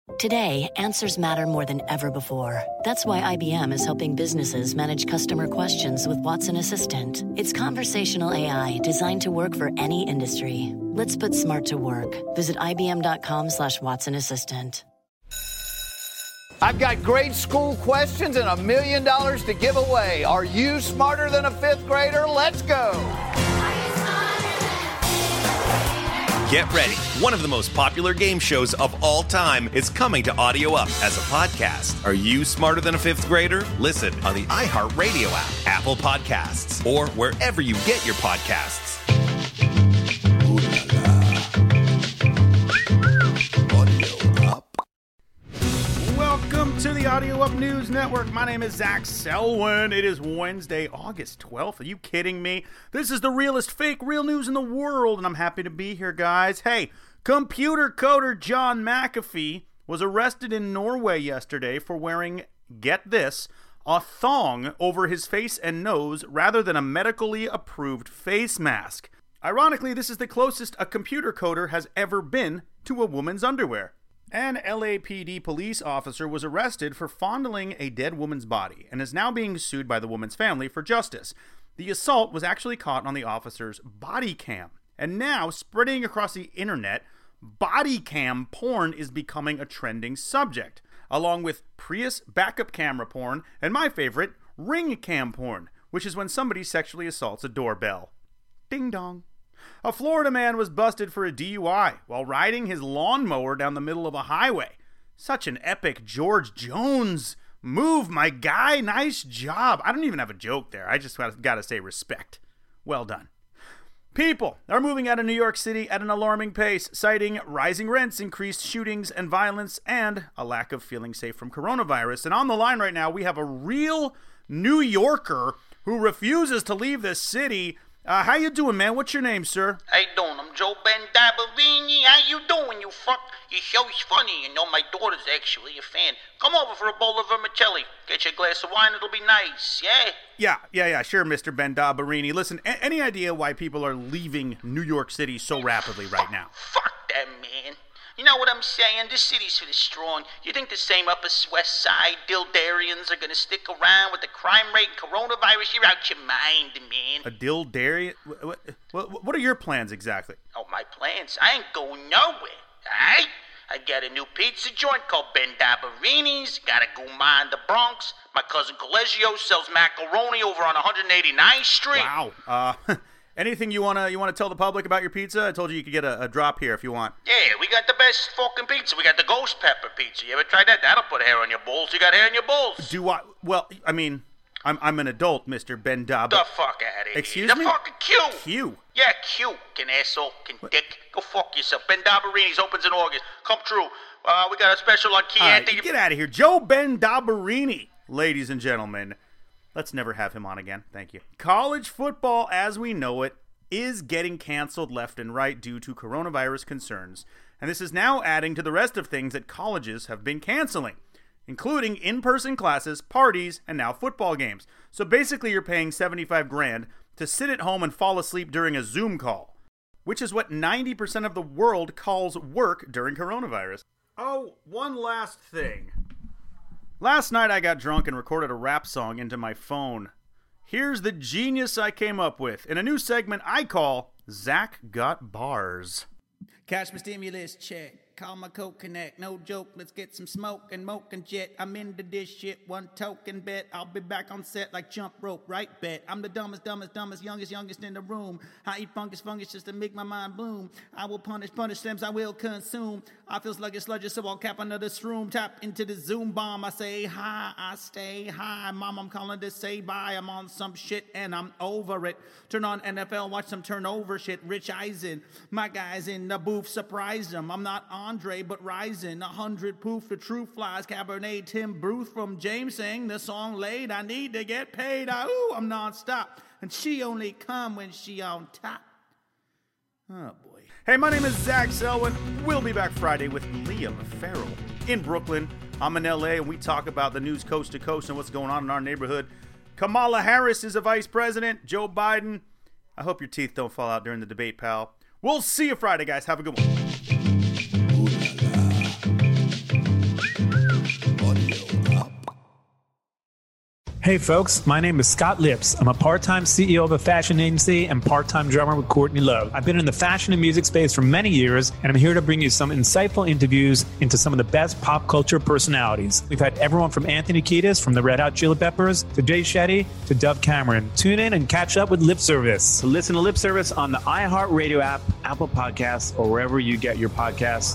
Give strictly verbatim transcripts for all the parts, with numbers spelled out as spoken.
Today, answers matter more than ever before. That's why I B M is helping businesses manage customer questions with Watson Assistant. It's conversational A I designed to work for any industry. Let's put smart to work. Visit ibm.com slash Watson Assistant. I've got grade school questions and a million dollars to give away. Are you smarter than a fifth grader? Let's go. Get ready. One of the most popular game shows of all time is coming to Audio Up as a podcast. Are you smarter than a fifth grader? Listen on the iHeartRadio app, Apple Podcasts, or wherever you get your podcasts. Welcome to the Audio Up News Network. My name is Zach Selwyn. It is Wednesday, August twelfth. Are you kidding me? This is the realest fake real news in the world, and I'm happy to be here, guys. Hey, computer coder John McAfee was arrested in Norway yesterday for wearing, get this, a thong over his face and nose rather than a medically approved face mask. Ironically, this is the closest a computer coder has ever been to a woman's underwear. An L A P D police officer was arrested for fondling a dead woman's body and is now being sued by the woman's family for justice. The assault was actually caught on the officer's body cam. And now, spreading across the internet, body cam porn is becoming a trending subject, along with Prius backup camera porn and my favorite, ring cam porn, which is when somebody sexually assaults a doorbell. Ding dong. A Florida man was busted for a D U I while riding his lawnmower down the middle of a highway. Such an epic George Jones move, my guy. Nice job. I don't even have a joke there. I just got to say respect. Well done. People are moving out of New York City at an alarming pace, citing rising rents, increased shootings and violence, and a lack of feeling safe from coronavirus. And on the line right now, we have a real New Yorker who refuses to leave the city. Uh, how you doing, man? What's your name, sir? How you doing? I'm Joe Bendabarini. How you doing, you fuck? Your show's funny. You know, my daughter's actually a fan. Come over for a bowl of vermicelli. Get you a glass of wine. It'll be nice, yeah? Yeah, yeah, yeah, sure, Mister Bendabarini. Listen, a- any idea why people are leaving New York City so rapidly right now? Fuck them, man. You know what I'm saying? This city's for the strong. You think the same Upper West Side Dildarians are gonna stick around with the crime rate and coronavirus? You're out your mind, man. A Dildarian? What, what, what are your plans exactly? Oh, my plans? I ain't going nowhere, alright? I got a new pizza joint called Bendabarini's. Got a Guma in the Bronx. My cousin Colegio sells macaroni over on one eighty-ninth Street. Wow. Uh... Anything you wanna you wanna tell the public about your pizza? I told you you could get a, a drop here if you want. Yeah, we got the best fucking pizza. We got the ghost pepper pizza. You ever tried that? That'll put hair on your balls. You got hair on your balls. Do I? Well, I mean, I'm I'm an adult, Mister Bendab. The fuck out of here. Excuse the me? The fucking Q. Q. Yeah, Q. Can asshole. Can what? Dick. Go fuck yourself. Bendabarini's opens in August. Come true. Uh, we got a special on Chianti. Right, get out of here, Joe Bendabarini, ladies and gentlemen. Let's never have him on again. Thank you. College football, as we know it, is getting canceled left and right due to coronavirus concerns, and this is now adding to the rest of things that colleges have been canceling, including in-person classes, parties, and now football games. So basically you're paying seventy-five grand to sit at home and fall asleep during a Zoom call, which is what ninety percent of the world calls work during coronavirus. Oh, one last thing. Last night I got drunk and recorded a rap song into my phone. Here's the genius I came up with in a new segment I call Zach Got Bars. Cash my stimulus check. Call my Coke Connect. No joke, let's get some smoke and moke and jet. I'm into this shit, one token bet. I'll be back on set like jump rope, right bet. I'm the dumbest, dumbest, dumbest, youngest, youngest in the room. I eat fungus, fungus just to make my mind bloom. I will punish, punish stems I will consume. I feel sluggish, sludgish, so I'll cap another shroom. Tap into the Zoom bomb. I say hi, I stay high. Mom, I'm calling to say bye. I'm on some shit and I'm over it. Turn on N F L, watch some turnover shit. Rich Eisen, my guys in the booth, surprised them. I'm not Andre, but rising. A hundred poof, the truth flies. Cabernet Tim Bruce from James sang the song late. I need to get paid. I, ooh, I'm nonstop. And she only come when she on top. Oh, boy. Hey, my name is Zach Selwyn. We'll be back Friday with Liam Farrell in Brooklyn. I'm in L A, and we talk about the news coast to coast and what's going on in our neighborhood. Kamala Harris is a vice president. Joe Biden. I hope your teeth don't fall out during the debate, pal. We'll see you Friday, guys. Have a good one. Hey folks, my name is Scott Lips. I'm a part-time C E O of a fashion agency and part-time drummer with Courtney Love. I've been in the fashion and music space for many years, and I'm here to bring you some insightful interviews into some of the best pop culture personalities. We've had everyone from Anthony Kiedis from the Red Hot Chili Peppers to Jay Shetty to Dove Cameron. Tune in and catch up with Lip Service. Listen to Lip Service on the iHeartRadio app, Apple Podcasts, or wherever you get your podcasts.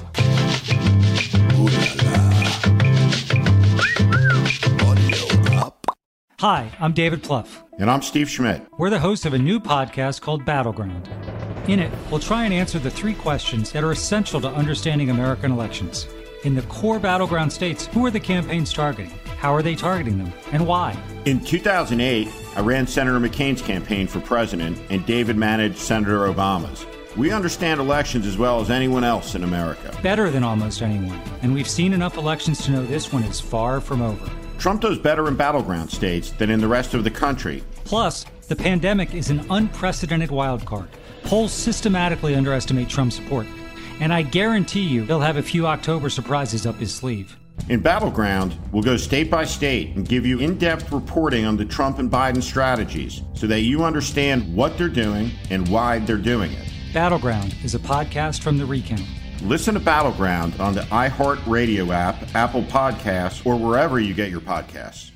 Hi, I'm David Plouffe. And I'm Steve Schmidt. We're the hosts of a new podcast called Battleground. In it, we'll try and answer the three questions that are essential to understanding American elections. In the core battleground states, who are the campaigns targeting? How are they targeting them? And why? In two thousand eight, I ran Senator McCain's campaign for president, and David managed Senator Obama's. We understand elections as well as anyone else in America. Better than almost anyone. And we've seen enough elections to know this one is far from over. Trump does better in battleground states than in the rest of the country. Plus, the pandemic is an unprecedented wild card. Polls systematically underestimate Trump's support. And I guarantee you he'll have a few October surprises up his sleeve. In Battleground, we'll go state by state and give you in-depth reporting on the Trump and Biden strategies so that you understand what they're doing and why they're doing it. Battleground is a podcast from The Recount. Listen to Battleground on the iHeartRadio app, Apple Podcasts, or wherever you get your podcasts.